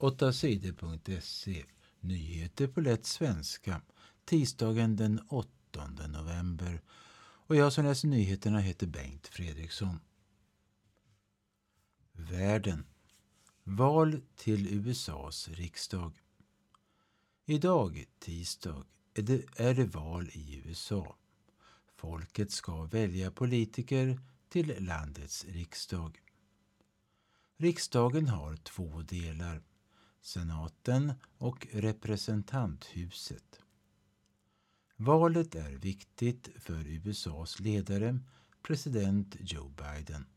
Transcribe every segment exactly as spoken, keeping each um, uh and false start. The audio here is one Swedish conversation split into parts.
åtta sidor punkt se. Nyheter på lätt svenska. Tisdagen den åttonde november. Och jag som läser nyheterna heter Bengt Fredriksson. Världen. Val till U S A:s riksdag. Idag, tisdag, är det, är det val i U S A. Folket ska välja politiker till landets riksdag. Riksdagen har två delar, senaten och representanthuset. Valet är viktigt för U S A:s ledare, president Joe Biden.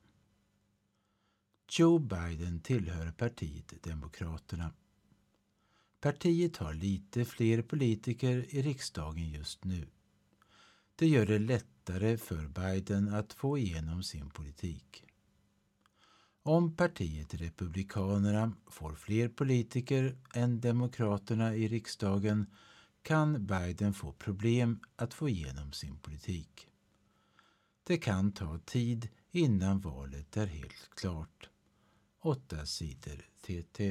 Joe Biden tillhör partiet Demokraterna. Partiet har lite fler politiker i riksdagen just nu. Det gör det lättare för Biden att få igenom sin politik. Om partiet Republikanerna får fler politiker än Demokraterna i riksdagen kan Biden få problem att få igenom sin politik. Det kan ta tid innan valet är helt klart. åtta sidor T T.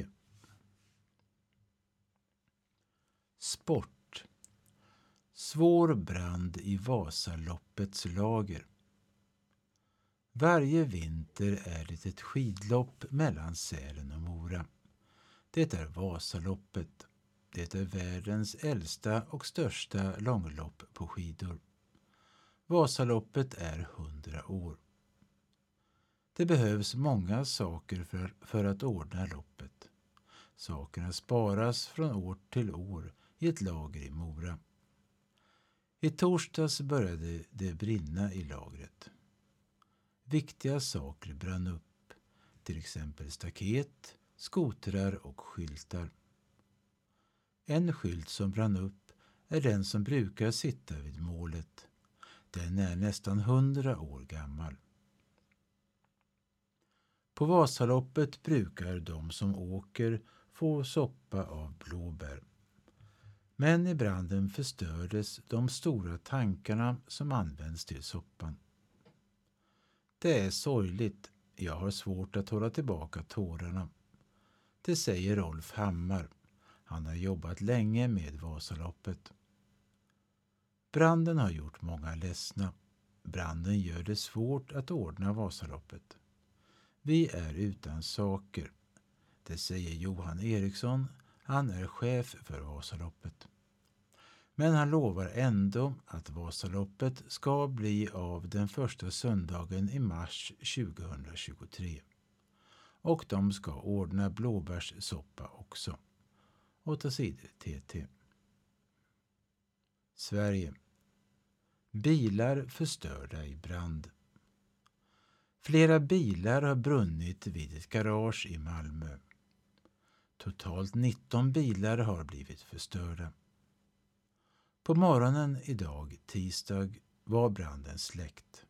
Sport. Svår brand i Vasaloppets lager. Varje vinter är det ett skidlopp mellan Sälen och Mora. Det är Vasaloppet. Det är världens äldsta och största långlopp på skidor. Vasaloppet är hundra år. Det behövs många saker för, för att ordna loppet. Sakerna sparas från år till år i ett lager i Mora. I torsdags började det brinna i lagret. Viktiga saker brann upp, till exempel staket, skotrar och skyltar. En skylt som brann upp är den som brukar sitta vid målet. Den är nästan hundra år gammal. På Vasaloppet brukar de som åker få soppa av blåbär. Men i branden förstördes de stora tankarna som används till soppan. Det är sorgligt. Jag har svårt att hålla tillbaka tårarna. Det säger Rolf Hammar. Han har jobbat länge med Vasaloppet. Branden har gjort många ledsna. Branden gör det svårt att ordna Vasaloppet. Vi är utan saker. Det säger Johan Eriksson. Han är chef för Vasaloppet. Men han lovar ändå att Vasaloppet ska bli av den första söndagen i mars tjugohundratjugotre. Och de ska ordna blåbärssoppa också. åtta sidor T T. Sverige. Bilar förstörda i brand. Flera bilar har brunnit vid ett garage i Malmö. Totalt nitton bilar har blivit förstörda. På morgonen idag, tisdag, var branden släckt.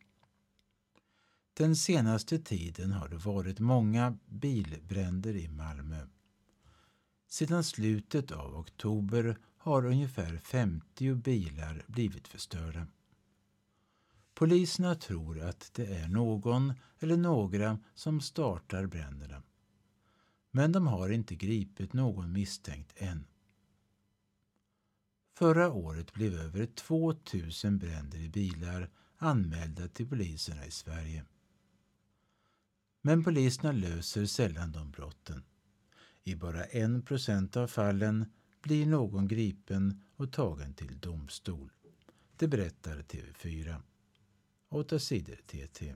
Den senaste tiden har det varit många bilbränder i Malmö. Sedan slutet av oktober har ungefär femtio bilar blivit förstörda. Poliserna tror att det är någon eller några som startar bränderna. Men de har inte gripit någon misstänkt än. Förra året blev över tvåtusen bränder i bilar anmälda till poliserna i Sverige. Men poliserna löser sällan de brotten. I bara en procent av fallen blir någon gripen och tagen till domstol. Det berättar T V fyra. åtta sidor T T.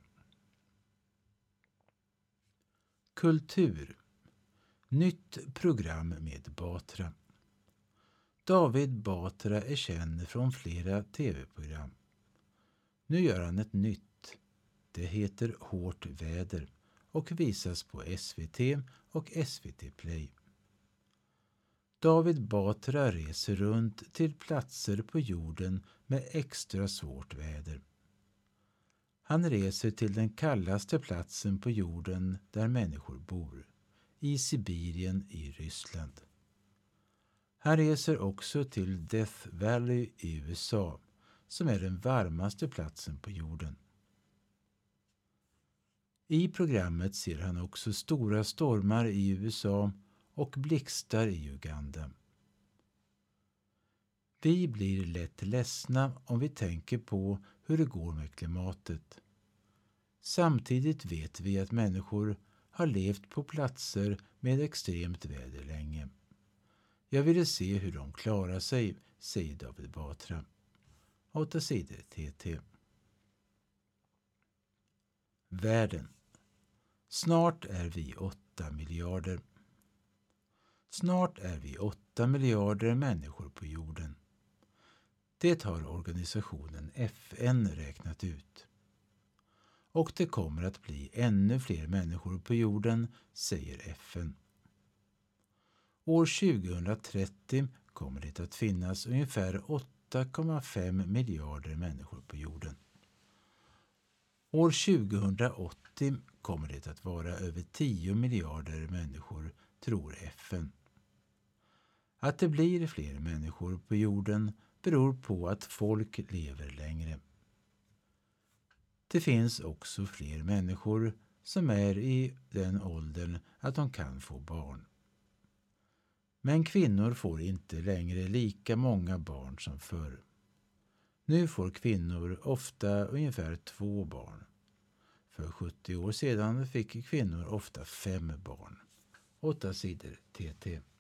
Kultur. Nytt program med Batra. David Batra är känd från flera tv-program. Nu gör han ett nytt. Det heter Hårt väder och visas på S V T och S V T Play. David Batra reser runt till platser på jorden med extra svårt väder. Han reser till den kallaste platsen på jorden där människor bor, i Sibirien i Ryssland. Han reser också till Death Valley i U S A, som är den varmaste platsen på jorden. I programmet ser han också stora stormar i U S A och blixtar i Uganda. Vi blir lätt ledsna om vi tänker på hur det går med klimatet. Samtidigt vet vi att människor har levt på platser med extremt väder länge. Jag ville se hur de klarar sig, säger David Batra. Åtta sidor T T. Världen. Snart är vi åtta miljarder. Snart är vi åtta miljarder människor på jorden. Det har organisationen F N räknat ut. Och det kommer att bli ännu fler människor på jorden, säger F N. År tjugohundratrettio kommer det att finnas ungefär åtta komma fem miljarder människor på jorden. År tjugohundraåttio kommer det att vara över tio miljarder människor, tror F N. Att det blir fler människor på jorden beror på att folk lever längre. Det finns också fler människor som är i den åldern att de kan få barn. Men kvinnor får inte längre lika många barn som förr. Nu får kvinnor ofta ungefär två barn. För sjuttio år sedan fick kvinnor ofta fem barn. Åtta sidor T T.